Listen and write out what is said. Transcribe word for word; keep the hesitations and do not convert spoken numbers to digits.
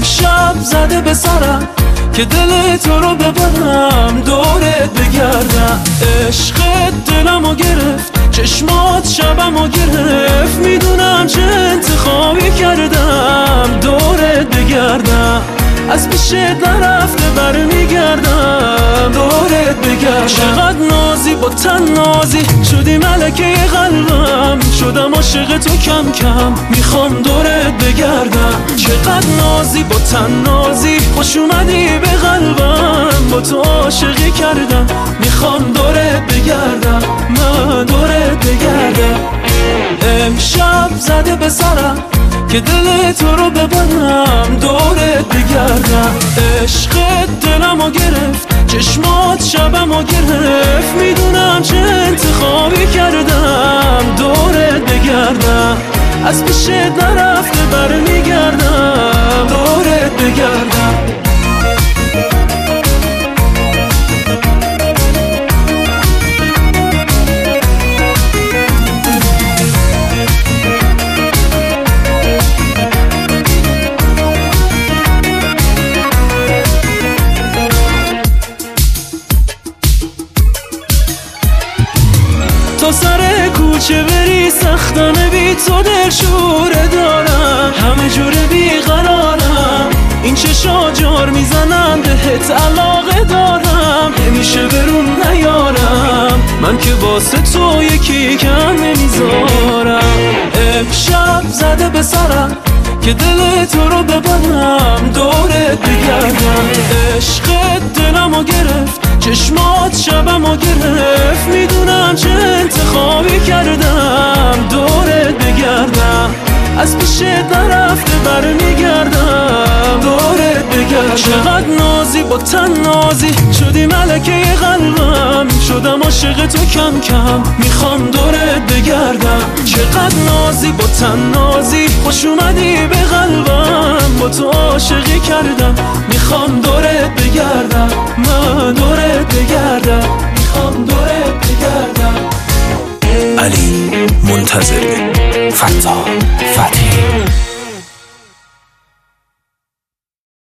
امشب زده به سرم که دل تو رو ببرم، دورت بگردم. عشقت دلمو گرفت، چشمات شبمو گرفت، میدونم چه انتخابی کردم، دورت بگردم. از پیشت نرفته برمیگردم، دورت بگردم. چقدر نازی با تن نازی، شدی ملکه قلبم، شدم عاشق تو کم کم، میخوام دورت بگردم. چقدر نازی با تن نازی، خوش اومدی به قلبم، با تو عاشقی کردم، میخوام دورت بگردم، من دورت بگردم. امشب زده به سرم که دل تو رو ببرم، دورت بگردم. عشقت دلمو گرفت، چشمات شبمو گرفت، میدونم چه انتخابی کردم، دورت بگردم. از پیشت نرفته برمیگردم، دورت بگردم. تا سر کوچه بری سختانه، بی تو دل شوره دارم، همه جوره بیقرارم، این چشا جار میزنن بهت علاقه دارم، نمیشه برون نیارم، من که واسه تو یکی کم نمیذارم. امشب زده به سرم که دل تو رو ببرم، دورت بگردم. عشقت دلمو گرفت، چشمات شبمو گرفت، میدونم چه انتخابی کردم، دورت بگردم. از پیشت نرفته برمیگردم، دورت بگردم. چقدر نازی با تن نازی، شدی ملکه قلبم، شدم عاشق تو کم کم، میخوام دورت بگردم. چقدر نازی با تن نازی، خوش اومدی به قلبم، با تو عاشقی کردم، میخوام دورت بگردم، من دورت بگردم.